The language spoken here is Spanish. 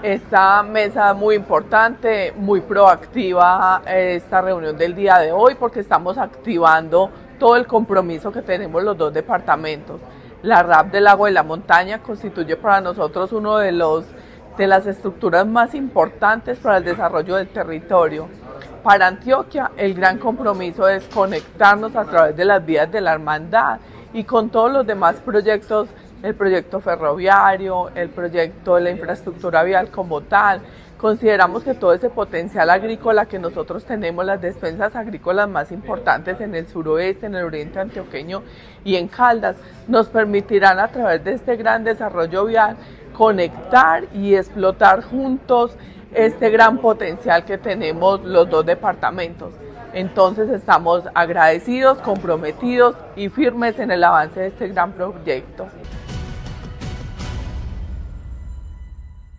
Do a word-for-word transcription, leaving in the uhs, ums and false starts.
esta mesa muy importante, muy proactiva esta reunión del día de hoy porque estamos activando todo el compromiso que tenemos los dos departamentos. La R A P del Lago de la Montaña constituye para nosotros uno de los de las estructuras más importantes para el desarrollo del territorio. Para Antioquia, el gran compromiso es conectarnos a través de las vías de la hermandad y con todos los demás proyectos, el proyecto ferroviario, el proyecto de la infraestructura vial como tal. Consideramos que todo ese potencial agrícola que nosotros tenemos, las despensas agrícolas más importantes en el suroeste, en el oriente antioqueño y en Caldas, nos permitirán a través de este gran desarrollo vial conectar y explotar juntos este gran potencial que tenemos los dos departamentos. Entonces estamos agradecidos, comprometidos y firmes en el avance de este gran proyecto.